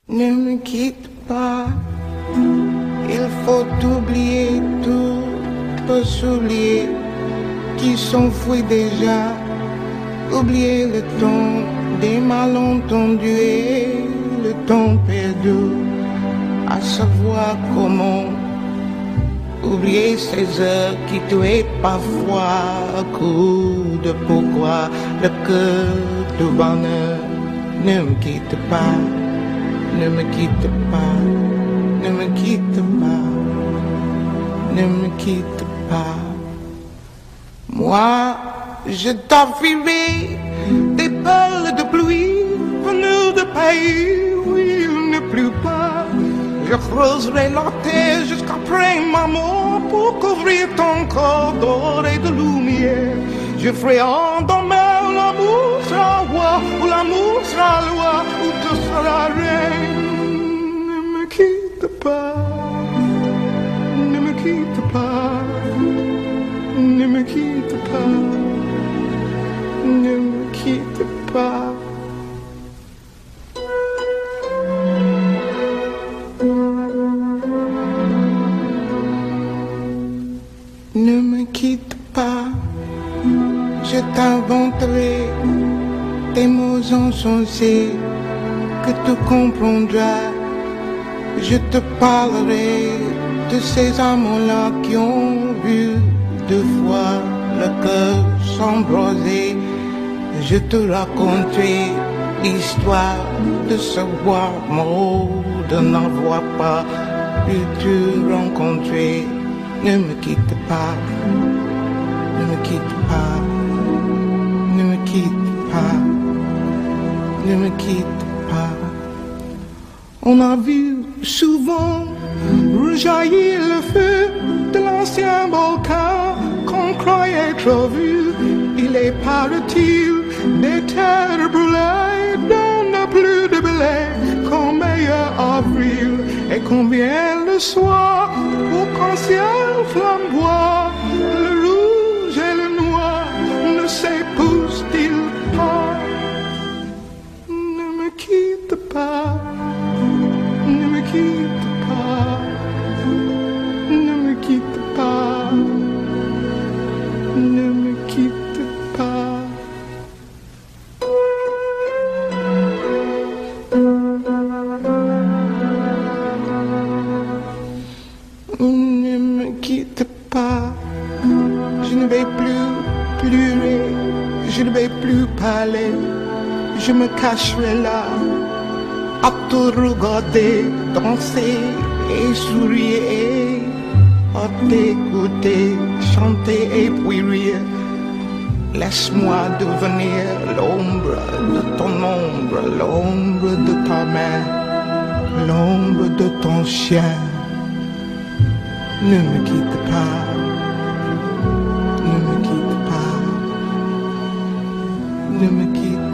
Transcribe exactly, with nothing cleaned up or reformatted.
Ne me quitte pas, il faut oublier tout, peut s'oublier qui s'enfuit déjà. Oublier le temps des malentendus et le temps perdu, à savoir comment oublier ces heures qui tuaient parfois à coup de pourquoi le cœur du bonheur. Ne me quitte pas, ne me quitte pas, ne me quitte pas, ne me quitte pas. Moi, je t'enfuirai des perles de pluie venues de pays où il ne pleut pas. Je creuserai la terre jusqu'après ma mort pour couvrir ton corps d'or et de lumière. Je ferai en demeure l'amour sera roi, ou l'amour sera loi, ou tu seras reine. Ne me quitte pas, ne me quitte pas, ne me quitte pas, ne me quitte pas. Ne me quitte pas, je t'inventerai des mots insensés que tu comprendras. Je te parlerai de ces amants-là qui ont vu deux fois le cœur s'embraser. Je te raconterai l'histoire de ce bois mort, de n'avoir pas pu te rencontrer. Ne me quitte pas, ne me quitte pas, ne me quitte pas, ne me quitte pas. On a vu souvent rejaillir le feu de l'ancien volcan qu'on croyait trop vu. Il est paraît-il des terres brûlées donnent plus de blé qu'en meilleur avril. Et combien le soir pour qu'un ciel flamboie, le rouge et le noir ne s'épousent-ils pas? Ne me quitte pas, ne me quitte pas, ne me quitte pas, ne me quitte pas. Ne me quitte pas, je ne vais plus pleurer, je ne vais plus parler, je me cacherai là, à te regarder, danser et sourire, à t'écouter, chanter et puis rire. Laisse-moi devenir l'ombre de ton ombre, l'ombre de ta main, l'ombre de ton chien. Ne me quitte pas, ne me quitte pas, ne me quitte pas.